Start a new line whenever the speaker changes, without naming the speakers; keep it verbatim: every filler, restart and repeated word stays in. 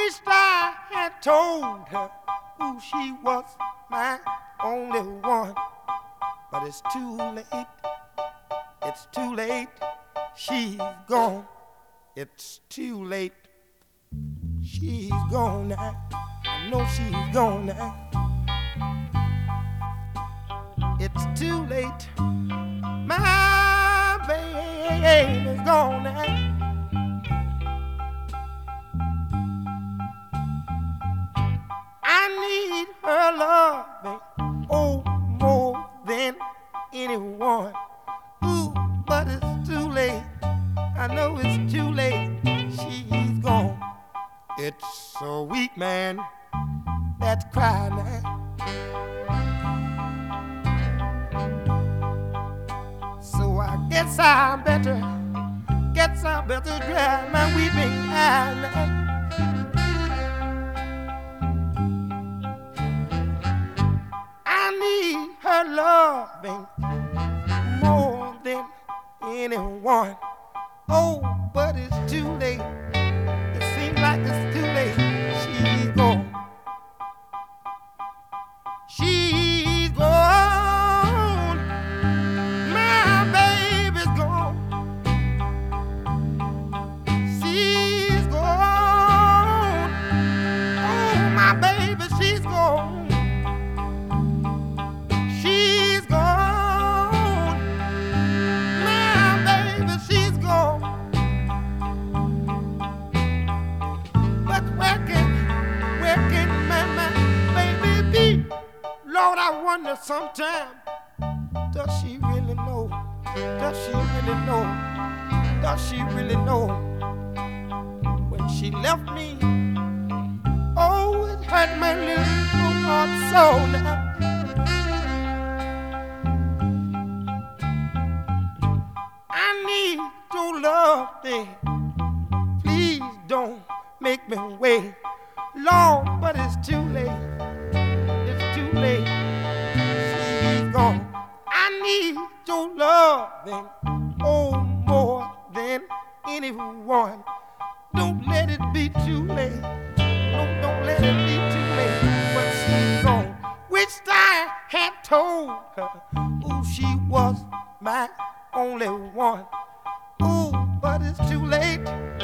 Wished I had told her who she was my only one. But it's too late, it's too late, she's gone. It's too late, she's gone now. I know she's gone now. It's too late, my baby's gone now. I need her loving, oh, more than anyone. Ooh, but it's too late. I know it's too late. She's gone. It's a weak man that's crying now. So I guess I better, guess I better dry my weeping eye now. Her loving more than anyone. Oh, but it's too late. It seems like it's too late. She's gone. She's gone. My baby's gone. She's gone. Oh, my baby, she's gone. Lord, I wonder sometime, does she really know? Does she really know? Does she really know? When she left me, oh, it hurt my little heart so now. I need your love, babe. Please don't make me wait, Lord, but it's too late. Too late, she's gone. I need your loving, oh, more than anyone. Don't let it be too late. No, don't let it be too late. But she's gone. Wished I had told her who she was my only one. Oh, but it's too late.